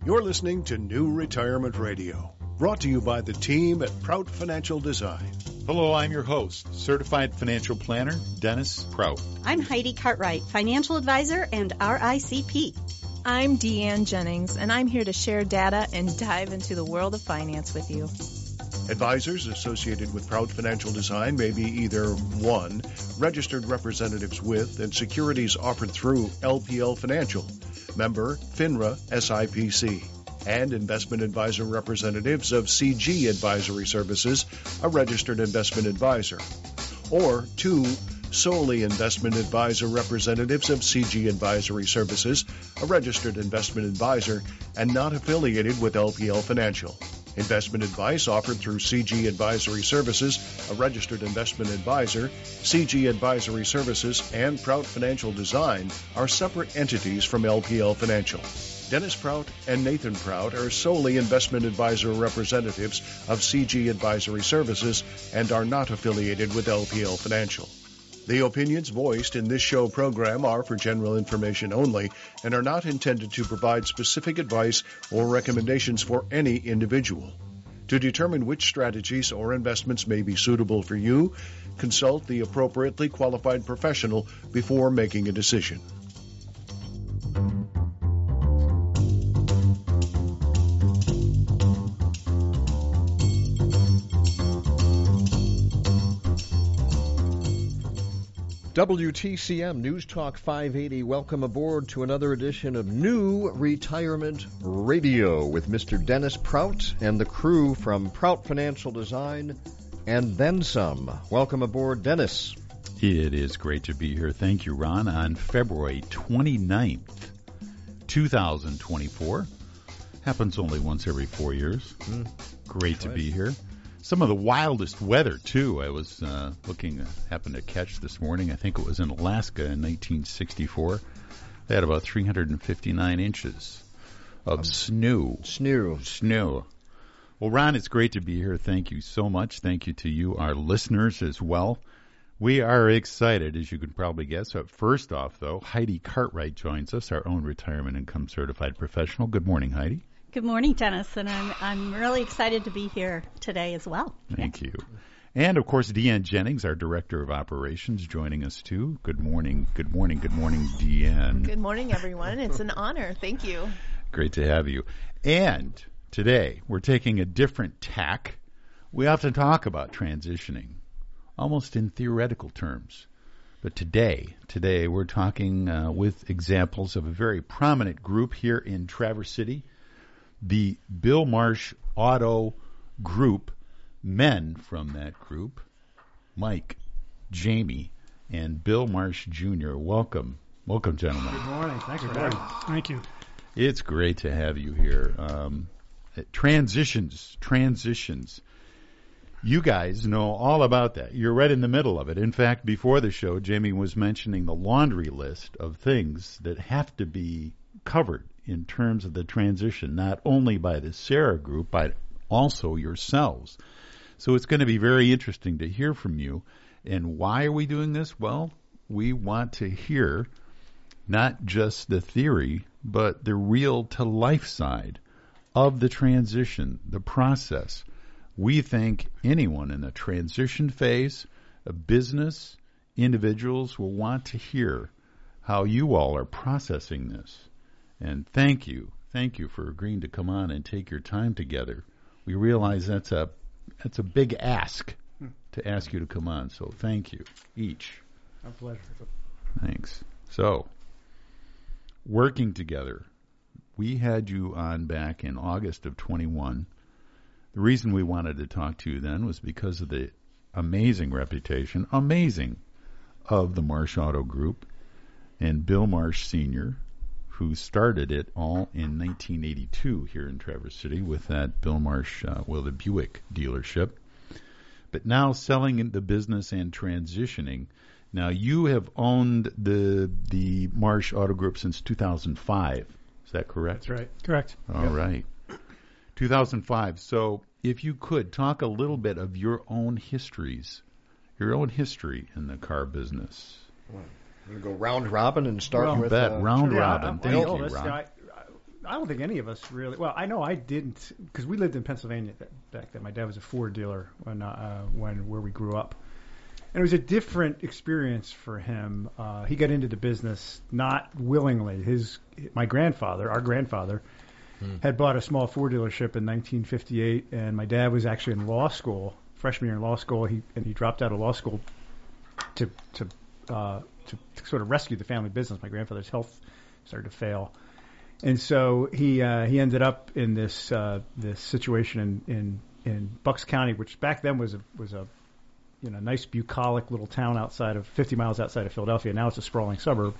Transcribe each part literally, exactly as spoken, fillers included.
You're listening to New Retirement Radio, brought to you by the team at Prout Financial Design. Hello, I'm your host, Certified Financial Planner, Dennis Prout. I'm Heidi Cartwright, Financial Advisor and R I C P. I'm Deanne Jennings, and I'm here to share data and dive into the world of finance with you. Advisors associated with Prout Financial Design may be either one, registered representatives with and securities offered through L P L Financial, member FINRA S I P C, and investment advisor representatives of C G Advisory Services, a registered investment advisor, or two, solely investment advisor representatives of C G Advisory Services, a registered investment advisor, and not affiliated with L P L Financial. Investment advice offered through C G Advisory Services, a registered investment advisor, C G Advisory Services, and Prout Financial Design are separate entities from L P L Financial. Dennis Prout and Nathan Prout are solely investment advisor representatives of C G Advisory Services and are not affiliated with L P L Financial. The opinions voiced in this show program are for general information only and are not intended to provide specific advice or recommendations for any individual. To determine which strategies or investments may be suitable for you, consult the appropriately qualified professional before making a decision. W T C M News Talk five eighty, welcome aboard to another edition of New Retirement Radio with Mister Dennis Prout and the crew from Prout Financial Design and then some. Welcome aboard, Dennis. It is great to be here. Thank you, Ron. On February twenty-ninth, twenty twenty-four. Happens only once every four years. Mm. Great to be here. Some of the wildest weather, too. I was uh, looking, uh, happened to catch this morning. I think it was in Alaska in nineteen sixty-four. They had about three hundred fifty-nine inches of um, snow. Snow. Snow. Well, Ron, it's great to be here. Thank you so much. Thank you to you, our listeners, as well. We are excited, as you can probably guess. So first off, though, Heidi Cartwright joins us, our own retirement income certified professional. Good morning, Heidi. Good morning, Dennis, and I'm I'm really excited to be here today as well. Thank you. And, of course, Deanne Jennings, our Director of Operations, joining us, too. Good morning. Good morning. Good morning, Deanne. Good morning, everyone. It's an honor. Thank you. Great to have you. And today, we're taking a different tack. We often talk about transitioning, almost in theoretical terms. But today, today we're talking uh, with examples of a very prominent group here in Traverse City, the Bill Marsh Auto Group. Men from that group, Mike, Jamie, and Bill Marsh Junior Welcome. Welcome, gentlemen. Good morning. Thanks for having me. Thank you. It's great to have you here. Um, transitions, transitions. You guys know all about that. You're right in the middle of it. In fact, before the show, Jamie was mentioning the laundry list of things that have to be covered in terms of the transition, not only by the Sarah Group, but also yourselves. So it's going to be very interesting to hear from you. And why are we doing this? Well, we want to hear not just the theory, but the real-to-life side of the transition, the process. We think anyone in the transition phase, a business, individuals will want to hear how you all are processing this. And thank you, thank you for agreeing to come on and take your time together. We realize that's a that's a big ask to ask you to come on, so thank you, each. My pleasure. Thanks. So, working together, we had you on back in August of twenty-one. The reason we wanted to talk to you then was because of the amazing reputation, amazing, of the Marsh Auto Group and Bill Marsh Senior, who started it all in nineteen eighty-two here in Traverse City with that Bill Marsh, uh, well, the Buick dealership. But now selling in the business and transitioning. Now, you have owned the the Marsh Auto Group since two thousand five. Is that correct? That's right. Correct. All yep. right. two thousand five. So if you could talk a little bit of your own histories, your own history in the car business. Well, I'm going to go round robin and start well, with bet. Uh, round sure, robin. yeah, Thank I, you, Ron. I, I don't think any of us really. Well, I know I didn't because we lived in Pennsylvania back then. My dad was a Ford dealer when uh, when where we grew up, and it was a different experience for him. Uh, he got into the business not willingly. His my grandfather, our grandfather, hmm. had bought a small Ford dealership in nineteen fifty-eight, and my dad was actually in law school, freshman year in law school. He and he dropped out of law school to to uh, to, to sort of rescue the family business. My grandfather's health started to fail. And so he uh, he ended up in this uh, this situation in, in in Bucks County, which back then was a was a you know nice bucolic little town outside of fifty miles outside of Philadelphia. Now it's a sprawling suburb.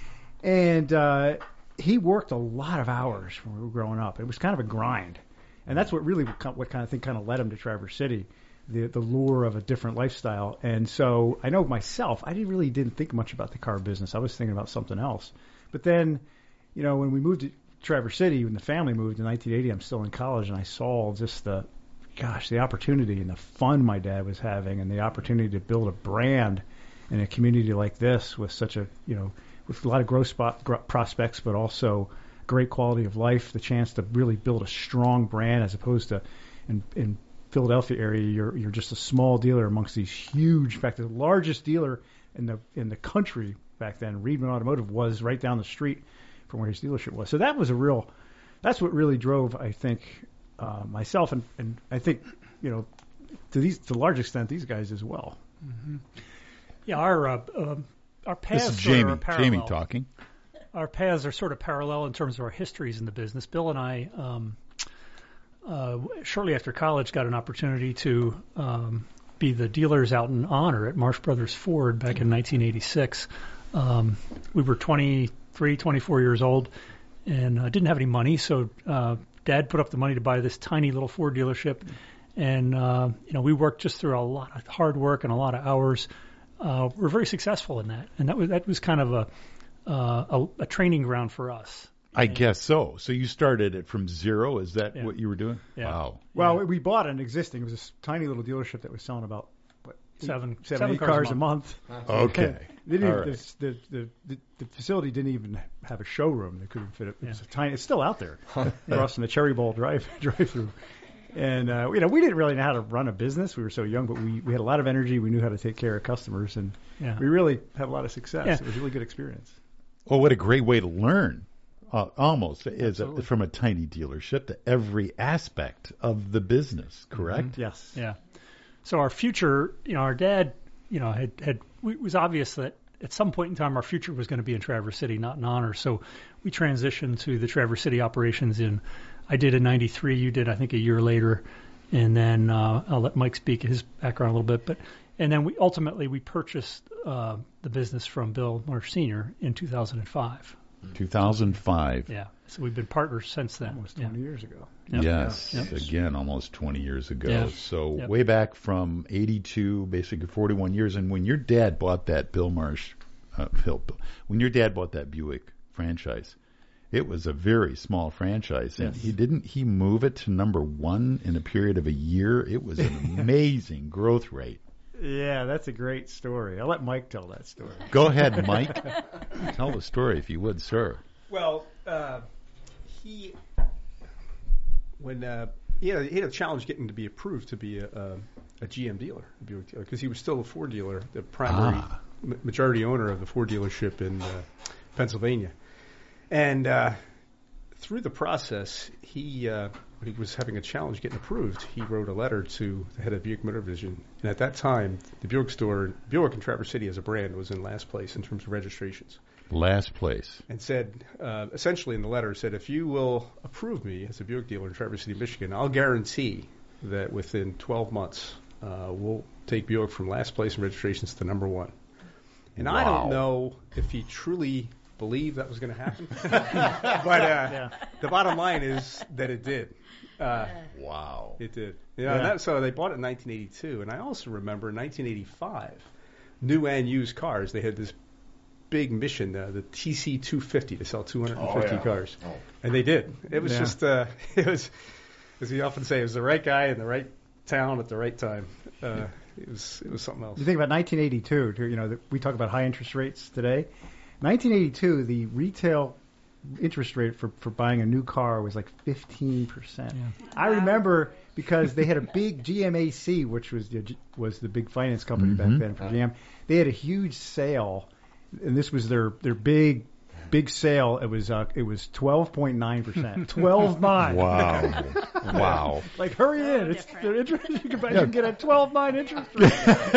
And uh, he worked a lot of hours when we were growing up. It was kind of a grind, and that's what really what kind of thing kind of led him to Traverse City, the the lure of a different lifestyle. And so I know myself, I didn't really didn't think much about the car business. I was thinking about something else. But then, you know, when we moved to Traverse City, when the family moved in nineteen eighty, I'm still in college, and I saw just the, gosh, the opportunity and the fun my dad was having, and the opportunity to build a brand in a community like this with such a, you know, with a lot of growth spot gr- prospects, but also great quality of life, the chance to really build a strong brand as opposed to in, in Philadelphia area, you're you're just a small dealer amongst these huge. In fact, the largest dealer in the in the country back then, Reedman Automotive, was right down the street from where his dealership was. So that was a real, that's what really drove, I think, uh, myself and, and I think, you know, to these to a large extent, these guys as well. Mm-hmm. Yeah, our uh, uh, our paths this is Jamie. are parallel. Jamie talking. Our paths are sort of parallel in terms of our histories in the business. Bill and I, um, uh, shortly after college, got an opportunity to um, be the dealers out in Honor at Marsh Brothers Ford back in nineteen eighty-six. Um, we were twenty-three, twenty-four years old and uh, didn't have any money, so uh, Dad put up the money to buy this tiny little Ford dealership. And, uh, you know, we worked just through a lot of hard work and a lot of hours. Uh, we were very successful in that. And that was that was kind of a, uh, a, a training ground for us. I and, guess so. So you started it from zero. Is that yeah. what you were doing? Yeah. Wow. Well, yeah. we bought an existing, it was this tiny little dealership that was selling about what, seven, seven, seven eight cars, cars a month. A month. Okay. They didn't All even, right. the, the, the, the facility didn't even have a showroom. They couldn't fit it. It was Yeah. a tiny. It's still out there, crossing the Cherry Bowl drive drive through. And uh, you know, we didn't really know how to run a business. We were so young, but we, we had a lot of energy. We knew how to take care of customers, and Yeah. we really had a lot of success. Yeah. It was a really good experience. Well, what a great way to learn. Uh, almost is a, Absolutely. from a tiny dealership to every aspect of the business. Correct. Yes. Yeah. So our future, you know, our dad, you know, had, had it was obvious that at some point in time our future was going to be in Traverse City, not in Honor. So we transitioned to the Traverse City operations in, I did in ninety-three, you did I think a year later, and then uh, I'll let Mike speak his background a little bit, but and then we ultimately we purchased uh, the business from Bill Marsh Senior in two thousand five. two thousand five. Yeah. So we've been partners since then. Almost yeah. twenty years ago. Yep. Yes, Yep. again, almost twenty years ago. Yeah. So Yep. way back from eighty-two, basically forty-one years. And when your dad bought that Bill Marsh, uh, Bill, when your dad bought that Buick franchise, it was a very small franchise, and Yes. he didn't he move it to number one in a period of a year. It was an amazing growth rate. Yeah, that's a great story. I'll let Mike tell that story. Go ahead, Mike. Tell the story if you would, sir. Well, uh, he when uh, he, had a, he had a challenge getting to be approved to be a, a, a G M dealer, a Buick dealer, because he was still a Ford dealer, the primary Ah. ma- majority owner of the Ford dealership in uh, Pennsylvania. And uh, through the process, he uh, when he was having a challenge getting approved, he wrote a letter to the head of Buick Motor Division. And at that time, the Buick store, Buick in Traverse City as a brand, was in last place in terms of registrations. Last place. And said, uh, essentially in the letter, said, if you will approve me as a Buick dealer in Traverse City, Michigan, I'll guarantee that within twelve months, uh, we'll take Buick from last place in registrations to number one. And I Wow. don't know if he truly believed that was going to happen. but uh, Yeah. the bottom line is that it did. Uh, Wow. it did. You know, Yeah. and that, so they bought it in nineteen eighty-two. And I also remember in nineteen eighty-five, new and used cars, they had this big mission, uh, the T C two fifty, to sell two hundred fifty Oh, yeah. cars. And they did. It was Yeah. just, uh, it was, as we often say, it was the right guy in the right town at the right time. Uh, it was it was something else. You think about nineteen eighty-two, too, you know, that we talk about high interest rates today. nineteen eighty-two, the retail interest rate for, for buying a new car was like fifteen percent. Yeah. I remember because they had a big G M A C, which was the, was the big finance company Mm-hmm. back then for G M. They had a huge sale, and this was their, their big big sale. It was uh, it was twelve point nine percent. twelve nine. Wow. Wow. Like, hurry in. It's the interest you can, buy, you can get a twelve nine interest rate.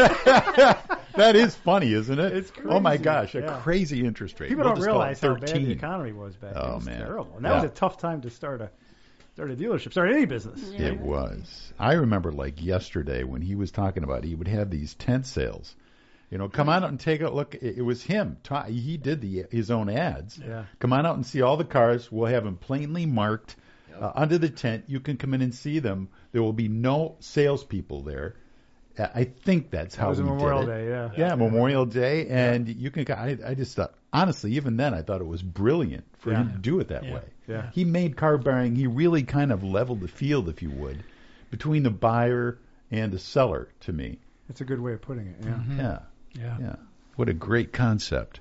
That is funny, isn't it? It's crazy. Oh my gosh, a Yeah. crazy interest rate. People We'll don't just call it realize how bad thirteen. the economy was back then. Oh, It was man. terrible. And that Yeah. was a tough time to start a start a dealership, start any business. Yeah. It was. I remember like yesterday when he was talking about he would have these tent sales. You know, come on out and take a look. It, it was him. Ta- He did the his own ads. Yeah. Come on out and see all the cars. We'll have them plainly marked uh, under the tent. You can come in and see them. There will be no salespeople there. I I think that's how That was a we Memorial did it. Day, yeah. Yeah, Memorial Day, and you can. I, I just thought, honestly, even then, I thought it was brilliant for Yeah. him to do it that Yeah. way. Yeah. He made car buying. He really kind of leveled the field, if you would, between the buyer and the seller. To me, That's a good way of putting it. Yeah. Mhm. yeah, Yeah. yeah. What a great concept.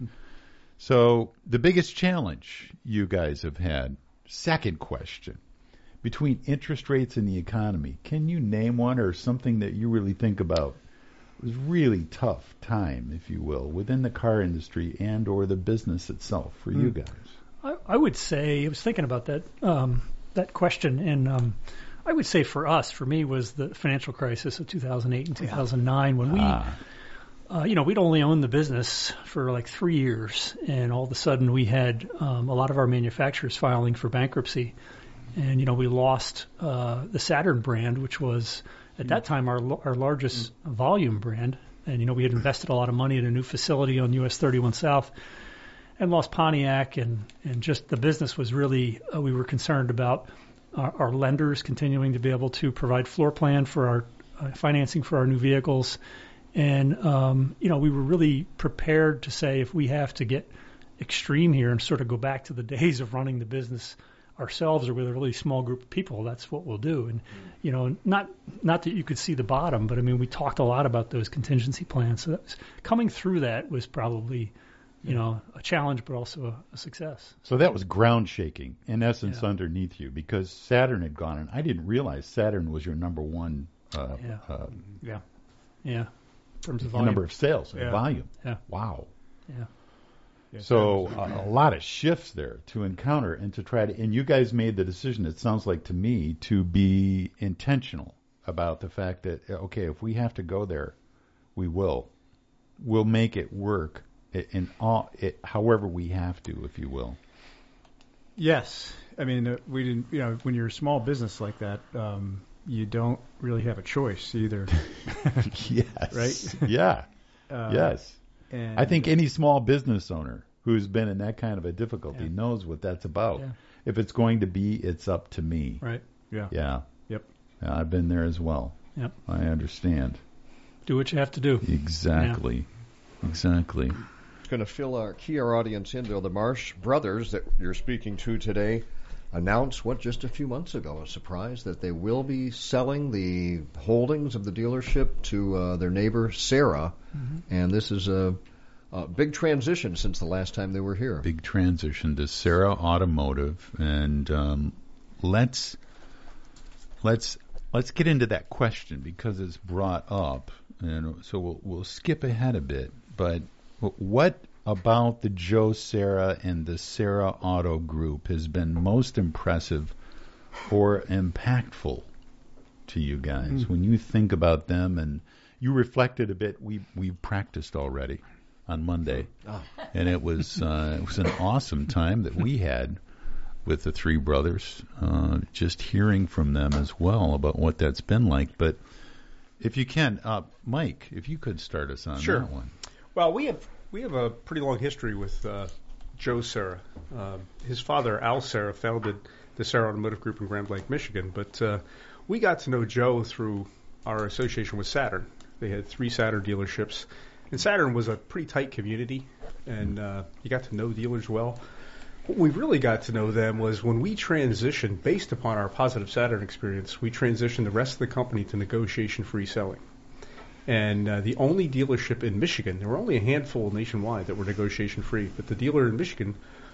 So the biggest challenge you guys have had. Second question. Between interest rates and the economy, can you name one or something that you really think about? It was really tough time, if you will, within the car industry and or the business itself for you guys. I, I would say I was thinking about that um, that question, and um, I would say for us, for me, was the financial crisis of two thousand eight and two thousand nine when we, Ah. uh, you know, we'd only owned the business for like three years, and all of a sudden we had um, a lot of our manufacturers filing for bankruptcy, and you know we lost uh, the Saturn brand, which was at that time our our largest volume brand, and you know we had invested a lot of money in a new facility on U S thirty-one South. And lost Pontiac, and, and just the business was really, uh, we were concerned about our, our lenders continuing to be able to provide floor plan for our uh, financing for our new vehicles. And, um, you know, we were really prepared to say if we have to get extreme here and sort of go back to the days of running the business ourselves or with a really small group of people, that's what we'll do. And, you know, not not that you could see the bottom, but I mean, we talked a lot about those contingency plans. So that was, coming through that was probably, you know, a challenge, but also a, a success. So that was ground shaking, in essence, Yeah. underneath you, because Saturn had gone, and I didn't realize Saturn was your number one uh, Yeah. uh, Yeah. Yeah. In terms of in volume. number of sales and Yeah. volume. Yeah. Wow. Yeah. Yeah, So so- uh, a lot of shifts there to encounter and to try to, and you guys made the decision, it sounds like to me, to be intentional about the fact that, okay, if we have to go there, we will. We'll make it work in all, it, however we have to, if you will. Yes, I mean uh, we didn't. You know, when you're a small business like that, um, you don't really have a choice either. Yes. Right? Yeah. Uh, Yes. And I think any small business owner who's been in that kind of a difficulty Yeah. knows what that's about. Yeah. If it's going to be, it's up to me. Right. Yeah. Yeah. Yep. Yeah, I've been there as well. Yep. I understand. Do what you have to do. Exactly. Exactly. It's going to fill our key our audience in, though. The Marsh brothers that you're speaking to today announced, what, just a few months ago, a surprise, that they will be selling the holdings of the dealership to uh, their neighbor, Sarah. Mm-hmm. And this is a, a big transition since the last time they were here. Big transition to Sarah Automotive, and um, let's let's let's get into that question because it's brought up, and so we'll we'll skip ahead a bit. But what about the Joe Sarah and the Sarah Auto Group has been most impressive or impactful to you guys Mm. when you think about them? And you reflected a bit. We we practiced already on Monday, Oh. and it was uh, it was an awesome time that we had with the three brothers. Uh, just hearing from them as well about what that's been like. But if you can, uh, Mike, if you could start us on Sure. that one. Well, we have we have a pretty long history with uh, Joe Sarah. Uh, his father, Al Sarah, founded the Sarah Automotive Group in Grand Blanc, Michigan. But uh, we got to know Joe through our association with Saturn. They had three Saturn dealerships, and Saturn was a pretty tight community, and uh, you got to know dealers well. What we really got to know them was when we transitioned, based upon our positive Saturn experience, we transitioned the rest of the company to negotiation-free selling. And uh, the only dealership in Michigan, there were only a handful nationwide that were negotiation-free, but the dealer in Michigan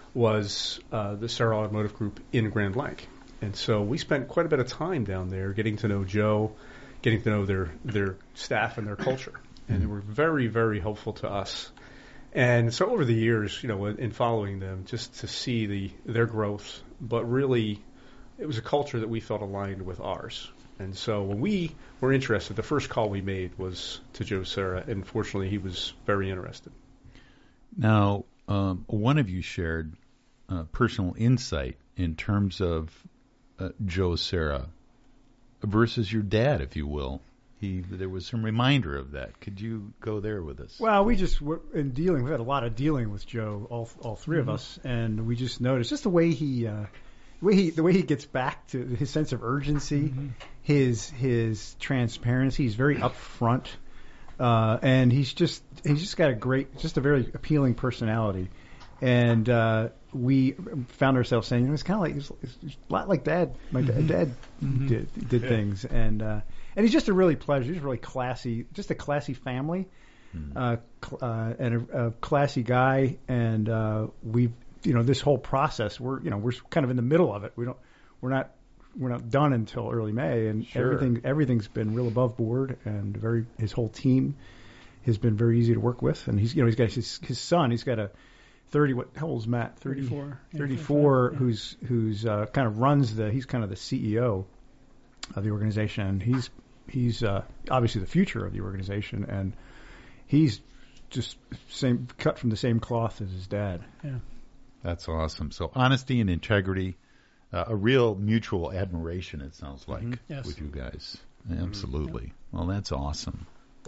was uh, the Serra Automotive Group in Grand Blanc. And so we spent quite a bit of time down there getting to know Joe, getting to know their, their staff and their culture. And they were very, very helpful to us. And so over the years, you know, in following them, just to see the their growth, but really it was a culture that we felt aligned with ours. And so when we were interested, the first call we made was to Joe Serra, and fortunately he was very interested. Now, um, one of you shared uh, personal insight in terms of uh, Joe Serra versus your dad, if you will. He, there was some reminder of that. Could you go there with us? Well, we just were in dealing. We had a lot of dealing with Joe, all all three mm-hmm. of us, and we just noticed just the way he, uh, the way he, the way he gets back to his sense of urgency, mm-hmm. his his transparency. He's very upfront, uh, and he's just he's just got a great, just a very appealing personality, and uh, we found ourselves saying, you know, it's kind of like it's, it's a lot like Dad. My mm-hmm. dad mm-hmm. did did yeah. things, and. Uh, And he's just a really pleasure. He's really classy, just a classy family, mm. uh, cl- uh, and a, a classy guy. And uh, we've, you know, this whole process, we're, you know, we're kind of in the middle of it. We don't, we're not, we're not done until early May, and sure. everything, everything's been real above board, and very, his whole team has been very easy to work with. And he's, you know, he's got his his son. He's got a thirty. What? How old's Matt? thirty-four. thirty-four. Yeah. Who's who's uh, kind of runs the. He's kind of the C E O of the organization, and he's he's uh, obviously the future of the organization, and he's just same cut from the same cloth as his dad. Yeah, that's awesome. So honesty and integrity, uh, a real mutual admiration. It sounds like mm-hmm. yes. with you guys. Absolutely. Mm-hmm. Well, that's awesome.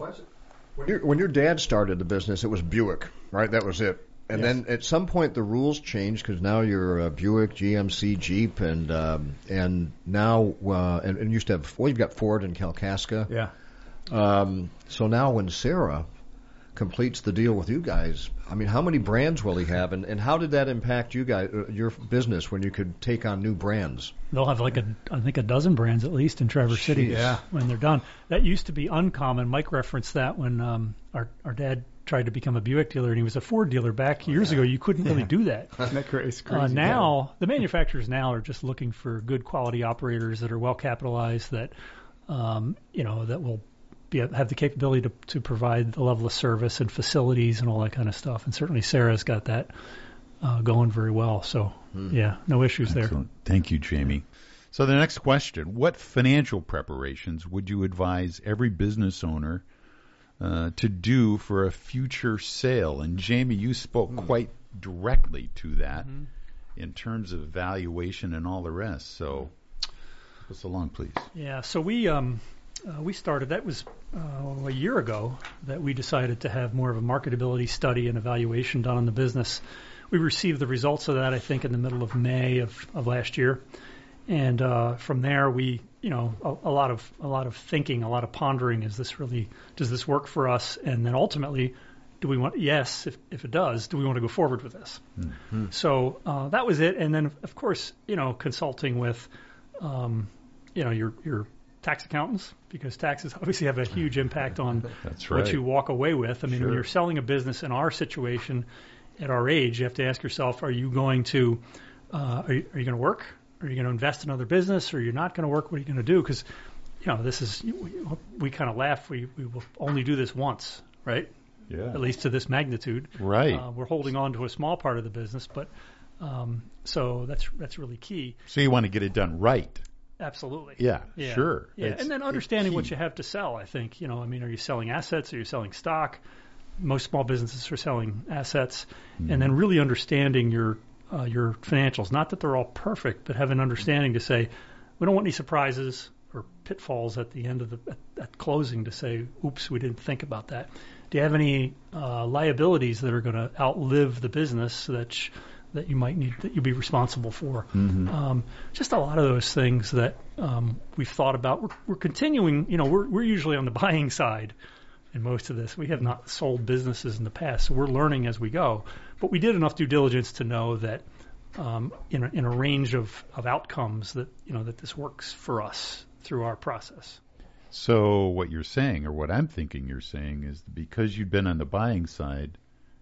When your when your dad started the business, it was Buick, right? That was it. And yes. then at some point the rules changed because now you're uh, Buick, G M C, Jeep, and um, and now uh, and, and used to have well you've got Ford and Kalkaska. Yeah. Um, so now when Serra completes the deal with you guys, I mean, how many brands will he have, and, and how did that impact you guys, uh, your business, when you could take on new brands? They'll have like a I think a dozen brands at least in Traverse Jeez. City yeah. when they're done. That used to be uncommon. Mike referenced that when um, our our dad tried to become a Buick dealer, and he was a Ford dealer back years ago. You couldn't really do that. Isn't that cra- it's crazy? Uh, now, the manufacturers now are just looking for good quality operators that are well capitalized, that um, you know that will be, have the capability to, to provide the level of service and facilities and all that kind of stuff. And certainly Serra's got that uh, going very well. So hmm. yeah, no issues Excellent. there. Thank you, Jamie. So the next question: what financial preparations would you advise every business owner Uh, to do for a future sale? And Jamie, you spoke mm. quite directly to that mm-hmm. in terms of valuation and all the rest. So, help us along, please. Yeah. So we um, uh, we started. That was uh, a year ago that we decided to have more of a marketability study and evaluation done on the business. We received the results of that, I think, in the middle of May of, of last year, and uh, from there we. You know, a, a lot of a lot of thinking, a lot of pondering. Is this really? Does this work for us? And then ultimately, do we want? Yes, if if it does, do we want to go forward with this? Mm-hmm. So uh, that was it. And then, of course, you know, consulting with, um, you know, your your tax accountants, because taxes obviously have a huge impact on That's right. what you walk away with. I mean, sure. when you're selling a business in our situation, at our age, you have to ask yourself: Are you going to? Uh, are you, are you going to work? Are you going to invest in other business, or you're not going to work? What are you going to do? Because, you know, this is, we, we kind of laugh. We, we will only do this once, right? Yeah. At least to this magnitude. Right. Uh, we're holding on to a small part of the business, but um, so that's that's really key. So you want to get it done right. Absolutely. Yeah, yeah. sure. Yeah, It's, and then understanding what you have to sell, I think. You know, I mean, are you selling assets? Are you selling stock? Most small businesses are selling assets. Mm. And then really understanding your Uh, your financials. Not that they're all perfect, but have an understanding to say, we don't want any surprises or pitfalls at the end of the at, at closing to say, oops, we didn't think about that. Do you have any uh, liabilities that are going to outlive the business that sh- that you might need, that you'll be responsible for? Mm-hmm. Um, just a lot of those things that um, we've thought about. We're, we're continuing, you know, we're we're usually on the buying side in most of this. We have not sold businesses in the past, so we're learning as we go. But we did enough due diligence to know that um, in, a, in a range of, of outcomes that, you know, that this works for us through our process. So what you're saying, or what I'm thinking you're saying, is because you've been on the buying side,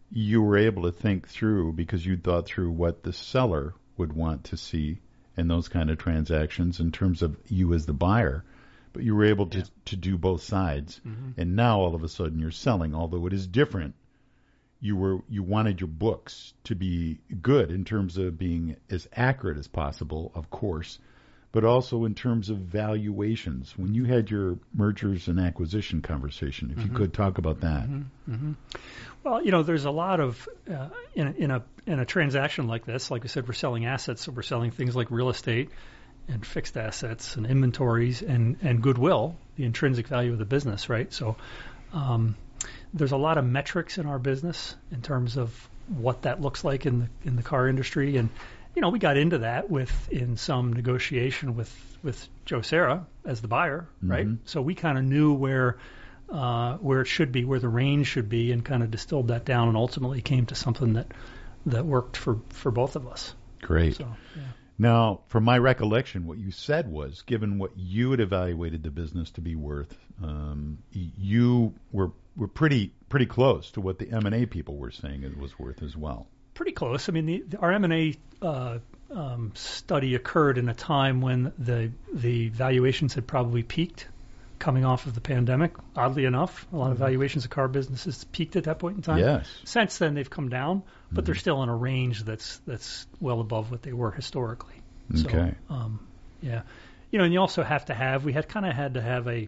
you were able to think through because you thought through what the seller would want to see in those kind of transactions in terms of you as the buyer. But you were able to, yeah. to do both sides. Mm-hmm. And now all of a sudden you're selling, although it is different. You were you wanted your books to be good in terms of being as accurate as possible, of course, but also in terms of valuations. When you had your mergers and acquisition conversation, if mm-hmm. you could talk about that. Mm-hmm. Mm-hmm. Well, you know, there's a lot of uh, in a, in a in a transaction like this. Like I said, we're selling assets, so we're selling things like real estate and fixed assets and inventories and and goodwill, the intrinsic value of the business, right? So. Um, There's a lot of metrics in our business in terms of what that looks like in the in the car industry, and you know we got into that with in some negotiation with with Joe Serra as the buyer, mm-hmm. right? So we kind of knew where uh, where it should be, where the range should be, and kind of distilled that down, and ultimately came to something that that worked for for both of us. Great. So, yeah. Now, from my recollection, what you said was, given what you had evaluated the business to be worth, um, you were were pretty pretty close to what the M and A people were saying it was worth as well. Pretty close. I mean, the, the, our M and A uh, um, study occurred in a time when the the valuations had probably peaked, coming off of the pandemic. Oddly enough, a lot mm-hmm. of valuations of car businesses peaked at that point in time. Yes. Since then, they've come down, but mm-hmm. they're still in a range that's that's well above what they were historically. Okay. So, um, yeah, you know, and you also have to have. We had kind of had to have a,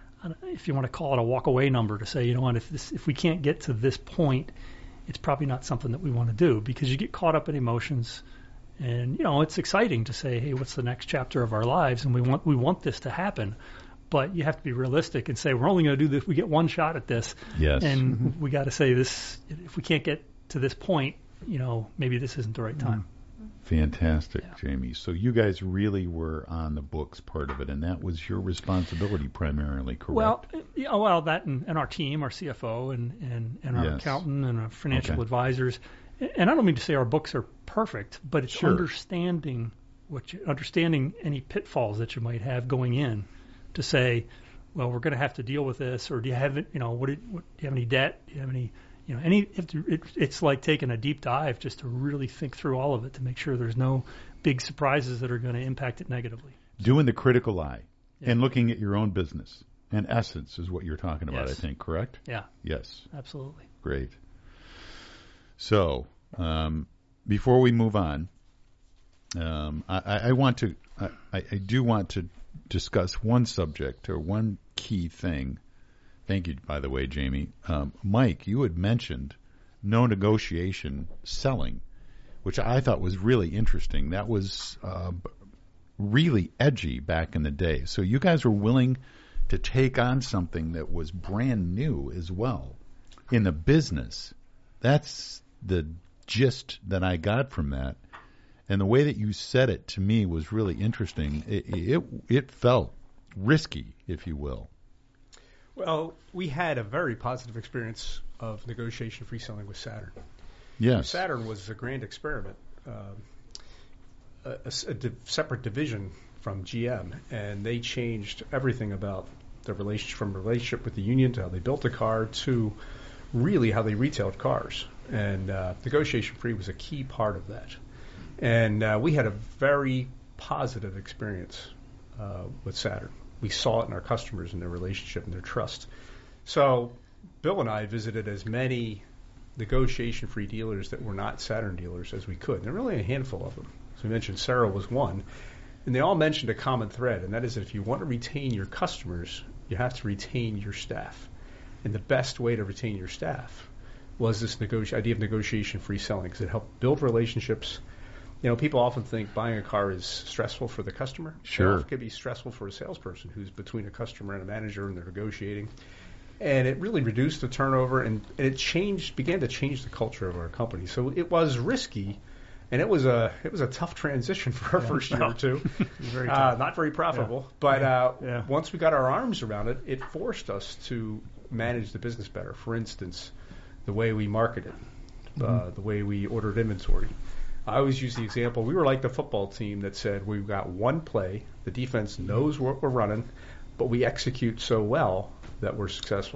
if you want to call it a walk-away number, to say, you know what, if this, if we can't get to this point, it's probably not something that we want to do, because you get caught up in emotions, and you know, it's exciting to say, hey, what's the next chapter of our lives, and we want we want this to happen. But you have to be realistic and say, we're only going to do this. We get one shot at this. Yes. And mm-hmm. we got to say this, if we can't get to this point, you know, maybe this isn't the right time. Fantastic, yeah. Jamie. So you guys really were on the books part of it, and that was your responsibility primarily, correct? Well, yeah, well, that and, and our team, our C F O, and, and, and our yes. accountant, and our financial okay. advisors. And I don't mean to say our books are perfect, but it's sure. understanding what you, understanding any pitfalls that you might have going in, to say, well, we're going to have to deal with this, or do you have it? You know, what, did, what do you have any debt? Do you have any? You know, any. It, it's like taking a deep dive just to really think through all of it to make sure there's no big surprises that are going to impact it negatively. Doing the critical eye yeah. and looking at your own business. In essence, is what you're talking about. Yes. I think, correct? Yeah. Yes. Absolutely. Great. So, um, before we move on, um, I, I want to. I, I do want to discuss one subject or one key thing. Thank you, by the way, Jamie. Um, Mike, you had mentioned no negotiation selling, which I thought was really interesting. That was uh, really edgy back in the day. So you guys were willing to take on something that was brand new as well in the business. That's the gist that I got from that. And the way that you said it to me was really interesting. It, it, it felt risky, if you will. Well, we had a very positive experience of negotiation-free selling with Saturn. Yes. Saturn was a grand experiment, uh, a, a, a di- separate division from G M, and they changed everything about the relationship, from relationship with the union to how they built the car to really how they retailed cars. And uh, negotiation-free was a key part of that. And uh, we had a very positive experience uh, with Saturn. We saw it in our customers and their relationship and their trust. So Bill and I visited as many negotiation-free dealers that were not Saturn dealers as we could. There were really a handful of them. As we mentioned, Serra was one. And they all mentioned a common thread, and that is that if you want to retain your customers, you have to retain your staff. And the best way to retain your staff was this negoti- idea of negotiation-free selling, because it helped build relationships. You know, people often think buying a car is stressful for the customer. Sure. It can be stressful for a salesperson who's between a customer and a manager, and they're negotiating. And it really reduced the turnover, and, and it changed, began to change the culture of our company. So it was risky, and it was a it was a tough transition for our yeah, first year no. or two. Very uh, tough. not very profitable, Yeah. but Yeah. uh, Yeah. once we got our arms around it, it forced us to manage the business better. For instance, the way we marketed, uh, mm-hmm. the way we ordered inventory. I always use the example, we were like the football team that said we've got one play, the defense knows what we're running, but we execute so well that we're successful.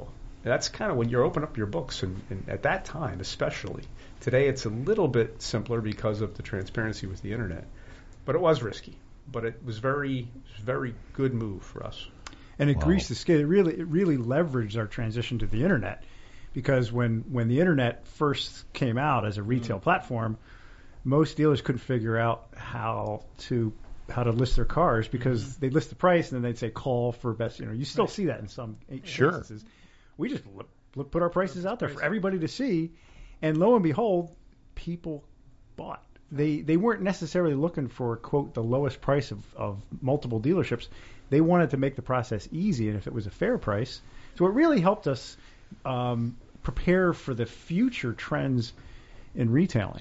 That's kind of when you open up your books, and, and at that time especially. Today it's a little bit simpler because of the transparency with the internet, but it was risky. But it was very, very good move for us. And it Wow. greased the skid. It really, it really leveraged our transition to the internet, because when when the internet first came out as a retail mm-hmm. platform, most dealers couldn't figure out how to how to list their cars, because mm-hmm. they'd list the price and then they'd say call for best. You know, you still right. see that in some sure. instances. We just put our prices out there for everybody to see, and lo and behold, people bought. They they weren't necessarily looking for, quote, the lowest price of, of multiple dealerships. They wanted to make the process easy, and if it was a fair price. So it really helped us um, prepare for the future trends in retailing.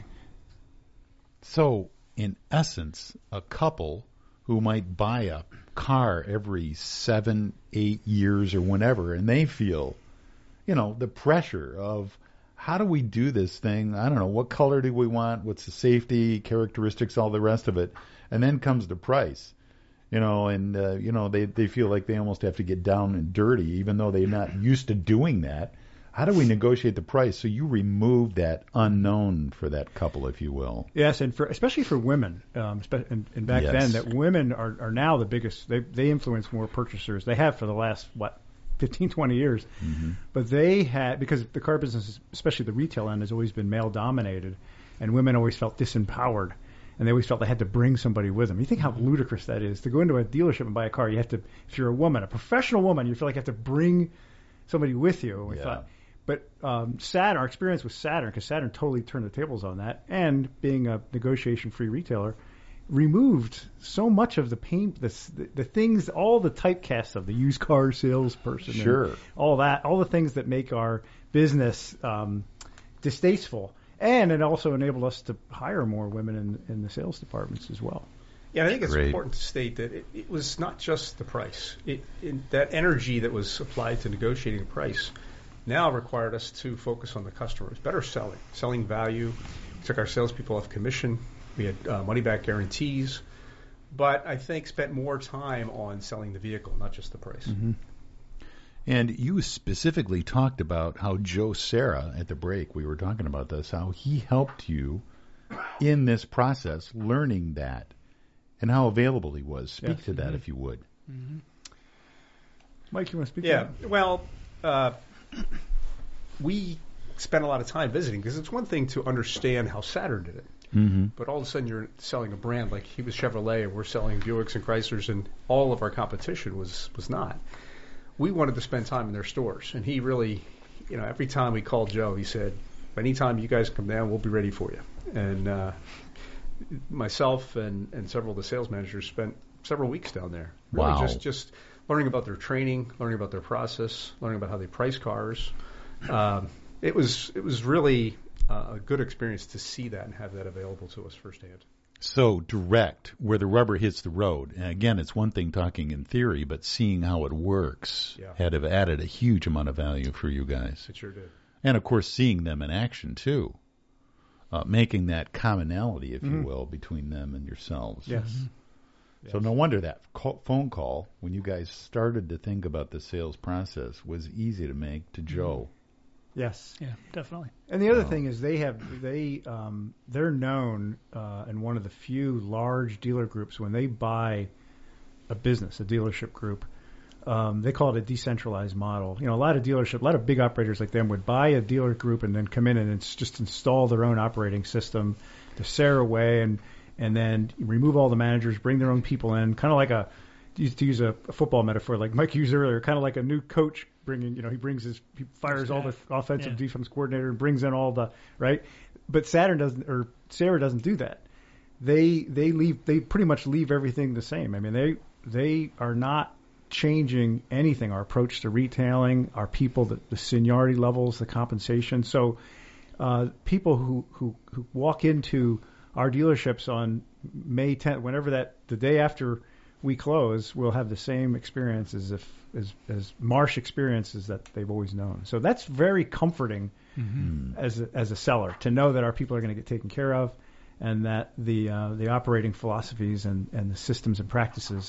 So, in essence, a couple who might buy a car every seven, eight years or whenever, and they feel, you know, the pressure of, how do we do this thing? I don't know. What color do we want? What's the safety characteristics, all the rest of it? And then comes the price, you know, and, uh, you know, they, they feel like they almost have to get down and dirty, even though they're not used to doing that. How do we negotiate the price? So you remove that unknown for that couple, if you will. Yes, and for especially for women, um, and, and back yes. then, that women are, are now the biggest. They they influence more purchasers. They have for the last, what, fifteen, twenty years. Mm-hmm. But they had, because the car business, especially the retail end, has always been male dominated, and women always felt disempowered, and they always felt they had to bring somebody with them. You think how ludicrous that is to go into a dealership and buy a car. You have to, if you're a woman, a professional woman, you feel like you have to bring somebody with you. We yeah. thought, but um, Saturn, our experience with Saturn, because Saturn totally turned the tables on that, and being a negotiation-free retailer, removed so much of the pain, the, the, the things, all the typecasts of the used car salesperson, sure, and all that, all the things that make our business um, distasteful, and it also enabled us to hire more women in, in the sales departments as well. Yeah, I think it's Great. important to state that it, it was not just the price. It, it, that energy that was applied to negotiating the price now required us to focus on the customers, better selling, selling value. We took our salespeople off commission. We had uh, money-back guarantees, but I think spent more time on selling the vehicle, not just the price. Mm-hmm. And you specifically talked about how Joe Serra, at the break, we were talking about this, how he helped you in this process, learning that, and how available he was. Speak yes. to that, mm-hmm. if you would. Mm-hmm. Mike, you want to speak yeah, to that? Yeah, well, uh, we spent a lot of time visiting, because it's one thing to understand how Saturn did it. Mm-hmm. But all of a sudden you're selling a brand like he was Chevrolet, and we're selling Buicks and Chryslers, and all of our competition was, was not. We wanted to spend time in their stores, and he really, you know, every time we called Joe, he said, anytime you guys come down, we'll be ready for you. And uh, myself and, and several of the sales managers spent several weeks down there. Really wow. just, just learning about their training, learning about their process, learning about how they price cars. Um, it was it was really uh, a good experience to see that and have that available to us firsthand. So direct, where the rubber hits the road. And again, it's one thing talking in theory, but seeing how it works yeah. had have added a huge amount of value for you guys. It sure did. And, of course, seeing them in action, too. Uh, making that commonality, if mm-hmm. you will, between them and yourselves. Yes. Mm-hmm. So no wonder that call, phone call, when you guys started to think about the sales process, was easy to make to Joe. Yes. Yeah, definitely. And the other Wow. thing is they have they um, they're known uh, in one of the few large dealer groups when they buy a business, a dealership group. Um, they call it a decentralized model. You know, a lot of dealership, a lot of big operators like them would buy a dealer group and then come in and it's just install their own operating system the Serra way, and and then remove all the managers, bring their own people in, kind of like a to use a, a football metaphor, like Mike used earlier, kind of like a new coach bringing, you know, he brings his, he fires all the offensive yeah. defense coordinator and brings in all the, right? But Saturn doesn't, or Serra doesn't do that. They, they leave, they pretty much leave everything the same. I mean, they, they are not changing anything. Our approach to retailing, our people, the, the seniority levels, the compensation. So, uh, people who, who, who walk into our dealerships on May tenth, whenever that, the day after we close, will have the same experience as if as as Marsh experiences that they've always known. So that's very comforting Mm-hmm. as a, as a seller to know that our people are going to get taken care of, and that the uh, the operating philosophies and, and the systems and practices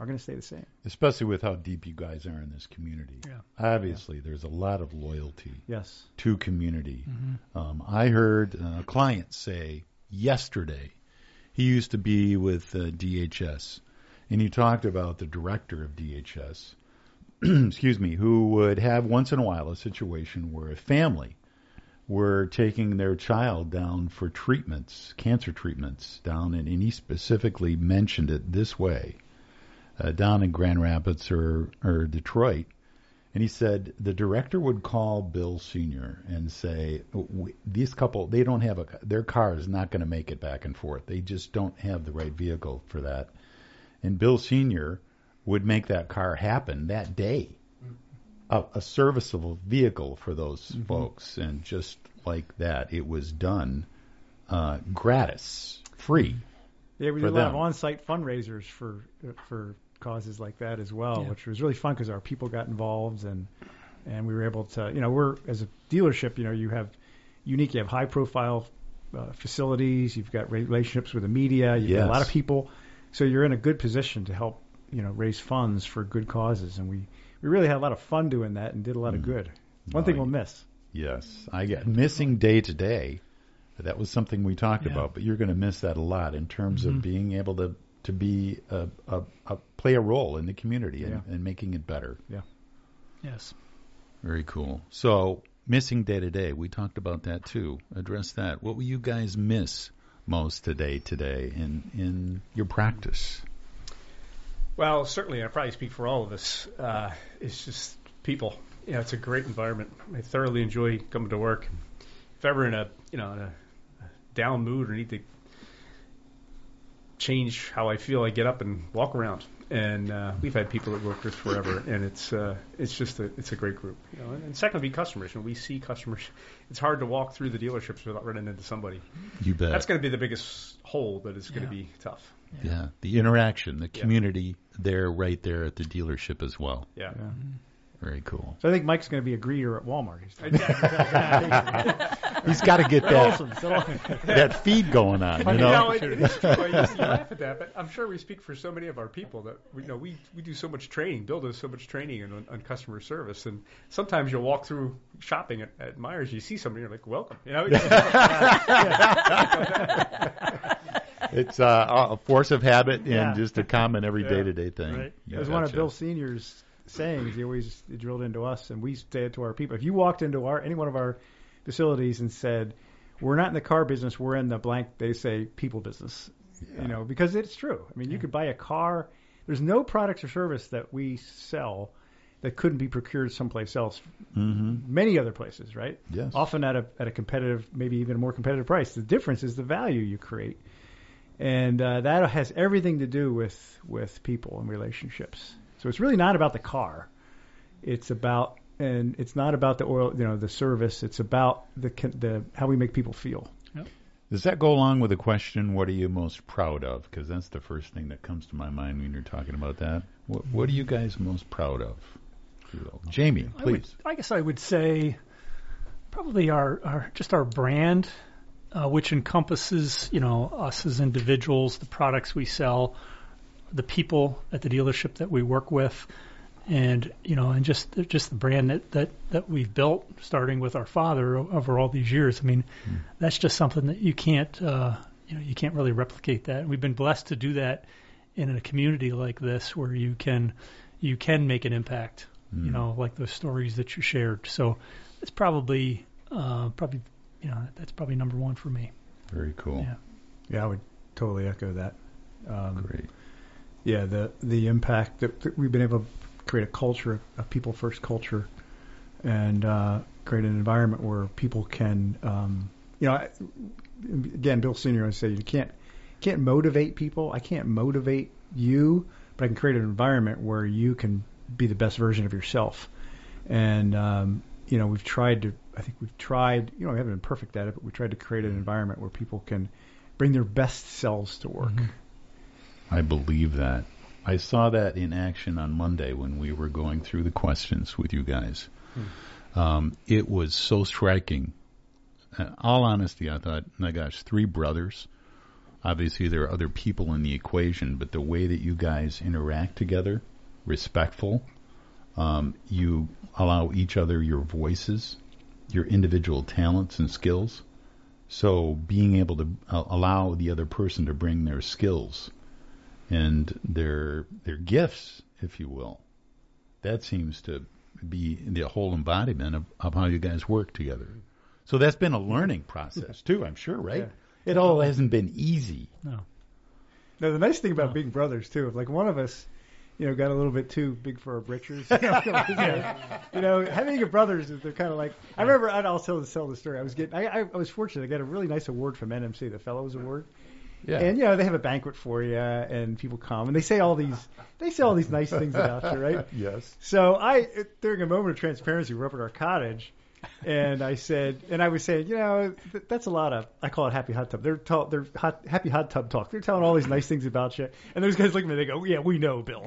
are going to stay the same. Especially with how deep you guys are in this community. Yeah. Obviously, yeah. there's a lot of loyalty yes. to community. Mm-hmm. Um, I heard a client say yesterday, he used to be with uh, D H S, and he talked about the director of D H S, excuse me, who would have once in a while a situation where a family were taking their child down for treatments, cancer treatments, down in, and he specifically mentioned it this way, uh, down in Grand Rapids or, or Detroit. And he said the director would call Bill Senior and say, these couple, they don't have a, their car is not going to make it back and forth. They just don't have the right vehicle for that. And Bill Senior would make that car happen that day. A, a serviceable vehicle for those mm-hmm. folks, and just like that, it was done uh, gratis, free. Yeah, we did a lot them. of on-site fundraisers for for causes like that as well, yeah. which was really fun because our people got involved and and we were able to, you know, we're as a dealership, you know, you have unique, you have high-profile uh, facilities, you've got relationships with the media, you've yes. got a lot of people, so you're in a good position to help, you know, raise funds for good causes, and we. We really had a lot of fun doing that and did a lot of good. One no, thing we'll miss. Yes. I get missing day to day. That was something we talked yeah. about, but you're going to miss that a lot in terms mm-hmm. of being able to, to be a, a, a play a role in the community and, yeah. and making it better. Yeah. Yes. Very cool. So missing day to day, we talked about that too. Address that. What will you guys miss most today today in, in your practice? Well, certainly, I probably speak for all of us. Uh, it's just people. You know, it's a great environment. I thoroughly enjoy coming to work. If ever in a you know in a down mood or need to change how I feel, I get up and walk around. And uh, we've had people that work with us forever, and it's uh, it's just a it's a great group. You know, and secondly, customers. When we see customers, it's hard to walk through the dealerships without running into somebody. You bet. That's going to be the biggest hole, but it's going to Yeah. be tough. Yeah. yeah, the interaction, the community yeah. there, right there at the delership as well. Yeah. yeah. Very cool. So I think Mike's going to be a greeter at Walmart. He's got to get that that feed going on. You know, you know it, it is true. I used to laugh at that, but I'm sure we speak for so many of our people that we you know we, we do so much training. Bill does so much training on, on customer service, and sometimes you'll walk through shopping at, at Myers, you see somebody, you're like, "Welcome," you know. It's uh, a force of habit and yeah. just a common every yeah. day-to-day thing. Right. It was one of Bill Senior's sayings. He always drilled into us, and we say it to our people. If you walked into our any one of our facilities and said, "We're not in the car business, we're in the blank," they say people business. Yeah. You know, because it's true. I mean, you could buy a car. There's no products or service that we sell that couldn't be procured someplace else. Mm-hmm. Many other places, right? Yes. Often at a at a competitive, maybe even a more competitive price. The difference is the value you create. And uh, that has everything to do with, with people and relationships. So it's really not about the car. It's about, and it's not about the oil, you know, the service. It's about the the how we make people feel. Yep. Does that go along with the question, what are you most proud of? Because that's the first thing that comes to my mind when you're talking about that. What, what are you guys most proud of? Jamie, please. I, would, I guess I would say probably our, our just our brand. Uh, which encompasses, you know, us as individuals, the products we sell, the people at the dealership that we work with, and you know, and just just the brand that, that, that we've built, starting with our father over all these years. I mean, mm. that's just something that you can't, uh, you know, you can't really replicate that. And we've been blessed to do that in a community like this, where you can you can make an impact. Mm. You know, like those stories that you shared. So it's probably uh, probably. You know, that's probably number one for me. Very cool. Yeah, yeah, I would totally echo that. Um, Great. Yeah, the the impact that, that we've been able to create a culture, a people first culture, and uh, create an environment where people can, um, you know, again, Bill Senior would say you can't can't motivate people. I can't motivate you, but I can create an environment where you can be the best version of yourself. And um, you know, we've tried to. I think we've tried, you know, we haven't been perfect at it, but we tried to create an environment where people can bring their best selves to work. Mm-hmm. I believe that. I saw that in action on Monday when we were going through the questions with you guys. Hmm. Um, it was so striking. In all honesty, I thought, my gosh, three brothers Obviously, there are other people in the equation, but the way that you guys interact together, respectful, um, you allow each other your voices, your individual talents and skills. So being able to uh, allow the other person to bring their skills and their their gifts, if you will, that seems to be the whole embodiment of, of how you guys work together. So that's been a learning process too, I'm sure, right? Yeah. It all hasn't been easy. No. No, the nice thing about being brothers too, if like one of us, you know, got a little bit too big for our britches. You know, you know having a brothers is they're kind of like. I remember I'll tell tell the story. I was getting, I, I, I was fortunate. I got a really nice award from N M C, the Fellows Award. Yeah. And you know they have a banquet for you, and people come and they say all these they say all these nice things about you, right? Yes. So I, during a moment of transparency, we're up at our cottage. And I said, and I was saying, you know, th- that's a lot of, I call it happy hot tub. They're ta- they're hot, happy hot tub talk. They're telling all these nice things about you. And those guys look at me, they go, yeah, we know, Bill.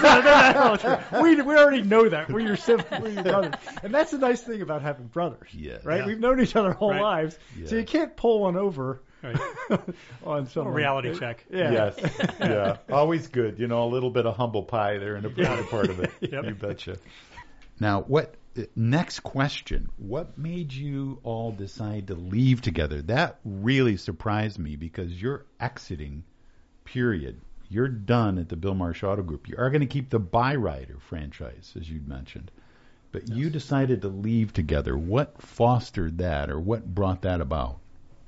we we already know that. We're your siblings, we're your brothers. And that's the nice thing about having brothers, yeah. right? Yeah. We've known each other our whole right. lives. Yeah. So you can't pull one over right. on some a reality check. Yeah. Yes. Yeah. Always good. You know, a little bit of humble pie there in the yeah. part of it. Yep. You betcha. Now, what? Next question. What made you all decide to leave together? That really surprised me because you're exiting, period. You're done at the Bill Marsh Auto Group. You are going to keep the Byrider franchise, as you mentioned. But yes. You decided to leave together. What fostered that or what brought that about?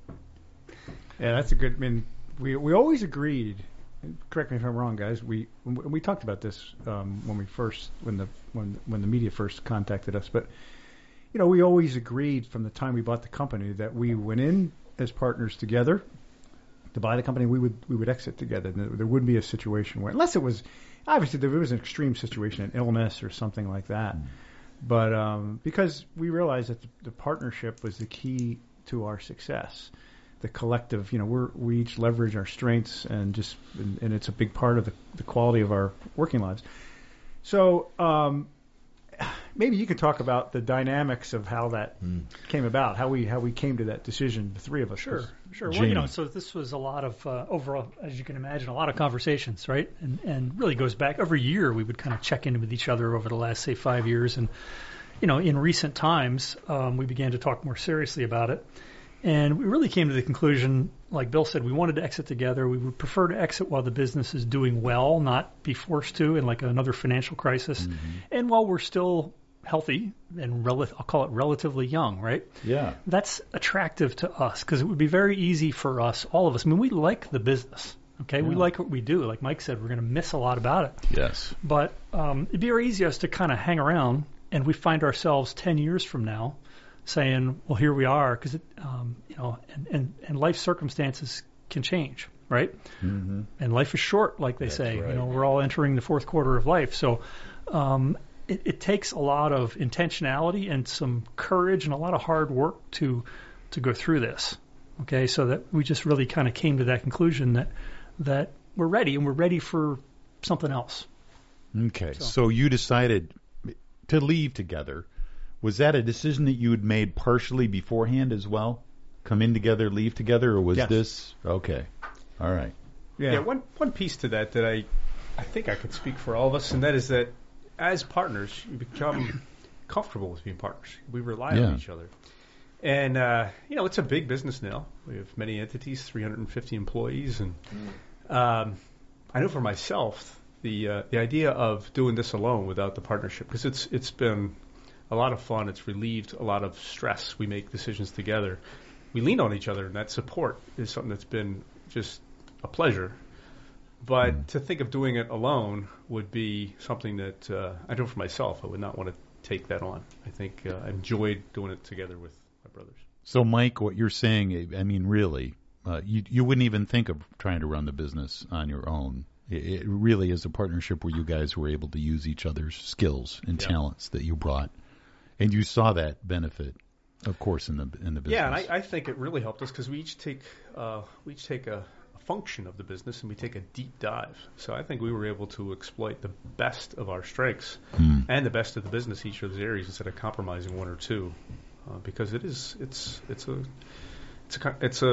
Yeah, that's a good, I mean, we, we always agreed. Correct me if I'm wrong, guys. We we talked about this um, when we first when the when when the media first contacted us. But you know, we always agreed from the time we bought the company that we went in as partners together to buy the company. We would we would exit together. There wouldn't be a situation where, unless it was obviously there was an extreme situation, an illness or something like that. Mm. But um, because we realized that the, the partnership was the key to our success. The collective, you know, we're, we each leverage our strengths and just, and, and it's a big part of the, the quality of our working lives. So um, maybe you could talk about the dynamics of how that mm. came about, how we how we came to that decision, the three of us. Sure, sure. Jamie. Well, you know, so this was a lot of uh, overall, as you can imagine, a lot of conversations, right? And and really goes back every year. We would kind of check in with each other over the last say five years, and you know, in recent times, um, we began to talk more seriously about it. And we really came to the conclusion, like Bill said, we wanted to exit together. We would prefer to exit while the business is doing well, not be forced to in like another financial crisis. Mm-hmm. And while we're still healthy and rel- I'll call it relatively young, right? Yeah. That's attractive to us because it would be very easy for us, all of us. I mean, we like the business. Okay, yeah. We like what we do. Like Mike said, we're going to miss a lot about it. Yes. But um, it'd be very easy for us to kind of hang around, and we find ourselves ten years from now saying, well, here we are, because, um, you know, and, and, and life circumstances can change, right? Mm-hmm. And life is short, like they That's say. Right. You know, we're all entering the fourth quarter of life. So um, it, it takes a lot of intentionality and some courage and a lot of hard work to to go through this, okay? So that we just really kind of came to that conclusion that that we're ready, and we're ready for something else. Okay, so, so you decided to leave together. Was that a decision that you had made partially beforehand as well? Come in together, leave together, or was yes. this okay? All right. Yeah. yeah. One one piece to that that I I think I could speak for all of us, and that is that as partners, you become comfortable with being partners. We rely yeah. on each other, and uh, you know it's a big business now. We have many entities, three hundred fifty employees, and um, I know for myself the uh, the idea of doing this alone without the partnership, because it's it's been a lot of fun. It's relieved a lot of stress. We make decisions together. We lean on each other, and that support is something that's been just a pleasure. But mm. to think of doing it alone would be something that uh, I do for myself. I would not want to take that on. I think uh, I enjoyed doing it together with my brothers. So, Mike, what you're saying, I mean, really, uh, you you wouldn't even think of trying to run the business on your own. It, it really is a partnership where you guys were able to use each other's skills and yeah. talents that you brought. And you saw that benefit, of course, in the in the business. Yeah, and I, I think it really helped us because we each take uh, we each take a, a function of the business and we take a deep dive. So I think we were able to exploit the best of our strengths mm. and the best of the business each of those areas instead of compromising one or two, uh, because it is it's it's a it's a it's a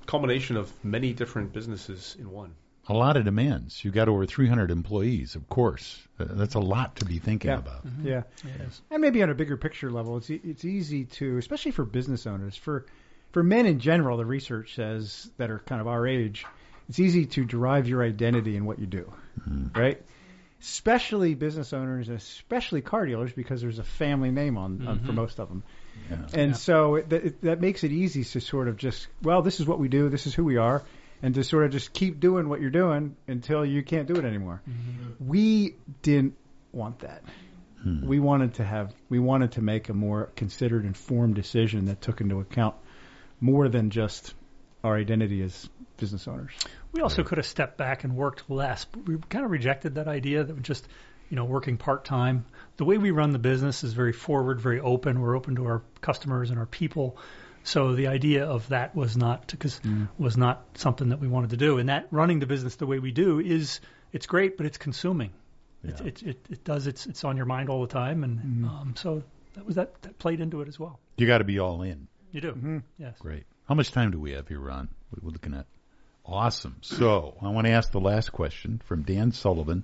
culmination of many different businesses in one. A lot of demands. You got over three hundred employees, of course. Uh, that's a lot to be thinking Yeah. about. Mm-hmm. Yeah. Yes. And maybe on a bigger picture level, it's e- it's easy to, especially for business owners, for for men in general, the research says that are kind of our age, it's easy to derive your identity in what you do, Mm-hmm. right? Especially business owners, and especially car dealers, because there's a family name on, on for most of them. Yeah. And Yeah. so it, it, that makes it easy to sort of just, well, this is what we do, this is who we are, and to sort of just keep doing what you're doing until you can't do it anymore. Mm-hmm. We didn't want that. Hmm. We wanted to have, we wanted to make a more considered, informed decision that took into account more than just our identity as business owners. We also could have stepped back and worked less, but we kind of rejected that idea that we're just, you know, working part-time. The way we run the business is very forward, very open. We're open to our customers and our people. So the idea of that was not because was not something that we wanted to do. And that running the business the way we do is it's great, but it's consuming. It, Yeah. it, it, it does. It's it's on your mind all the time, and um, so that was that, that played into it as well. You got to be all in. You do, Mm-hmm. yes. Great. How much time do we have here, Ron? We're looking at. Awesome. So I want to ask the last question from Dan Sullivan.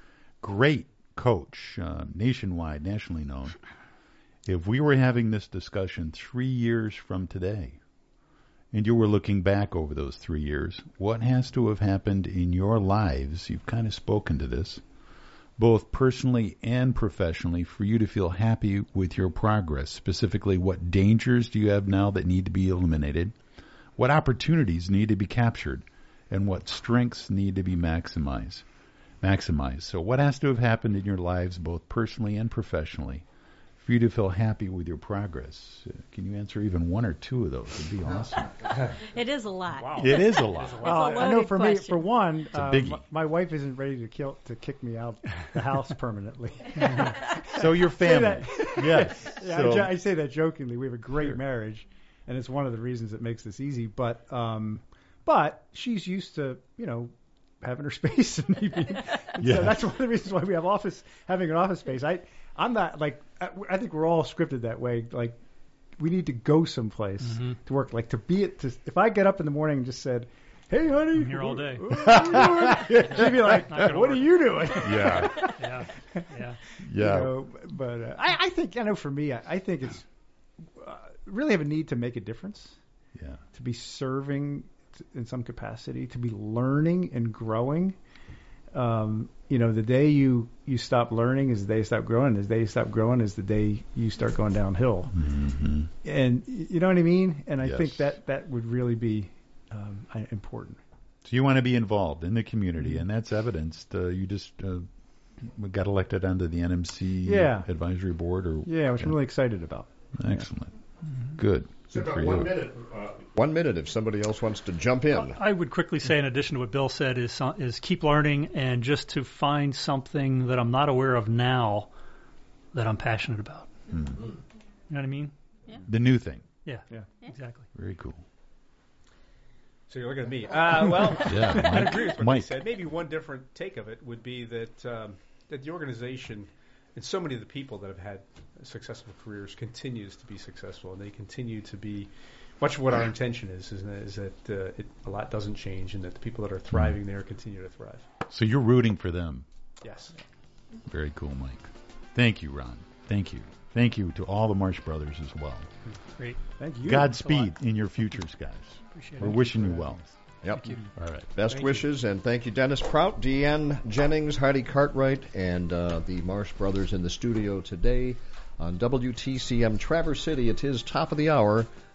Great coach, uh, nationwide, nationally known. If we were having this discussion three years from today, and you were looking back over those three years, what has to have happened in your lives? You've kind of spoken to this, both personally and professionally, for you to feel happy with your progress. Specifically, what dangers do you have now that need to be eliminated? What opportunities need to be captured? And what strengths need to be maximized? Maximized. So what has to have happened in your lives, both personally and professionally, for you to feel happy with your progress? Uh, Can you answer even one or two of those? It'd be awesome. It is a lot. Wow. It is a lot. Well, It's a I know loaded for me, question. for one, a uh, biggie. my, my wife isn't ready to kill to kick me out the house permanently. So your Say family. that. Yes. Yeah, So- I, jo- I say that jokingly. We have a great Sure. marriage, and it's one of the reasons that makes this easy. But um, but she's used to, you know, having her space, and, and Yeah. so that's one of the reasons why we have office having an office space. I I'm not like I, I think we're all scripted that way. Like we need to go someplace Mm-hmm. to work. Like to be it. To, if I get up in the morning and just said, "Hey, honey," I'm here all day. she'd be like, Not gonna "What work. are you doing?" Yeah. Yeah, yeah. Yeah. You know, but uh, I, I think I know for me, I, I think it's uh, really have a need to make a difference, Yeah. to be serving t- in some capacity, to be learning and growing. Um, you know, the day you you stop learning is the day you stop growing. The day you stop growing is the day you start going downhill. Mm-hmm. And y- you know what I mean? And I Yes. think that that would really be um, I- important. So you want to be involved in the community, and that's evidenced. Uh, you just uh, got elected onto the N M C Yeah. advisory board, or Yeah, which I'm really excited about. excellent, good, good for one you. minute. Uh, one minute if somebody else wants to jump in. I would quickly say, in addition to what Bill said, is so- is keep learning and just to find something that I'm not aware of now that I'm passionate about. Hmm. You know what I mean? The new thing, Yeah, Yeah. exactly. very cool. So you're looking at me. Uh, well, Yeah, I Mike. agree with what Mike. they said. Maybe one different take of it would be that um, that the organization and so many of the people that have had successful careers continues to be successful, and they continue to be. Much of what our intention is is, is that uh, it, a lot doesn't change, and that the people that are thriving there continue to thrive. So you're rooting for them. Yes. Very cool, Mike. Thank you, Ron. Thank you. Thank you to all the Marsh brothers as well. Great. Thank you. Godspeed in your futures, guys. Appreciate We're it. wishing you well. Yep. All right. Best Thank you. wishes, and thank you, Dennis Prout, Deanne Jennings, Heidi Cartwright, and uh, the Marsh brothers in the studio today on W T C M Traverse City. It is top of the hour.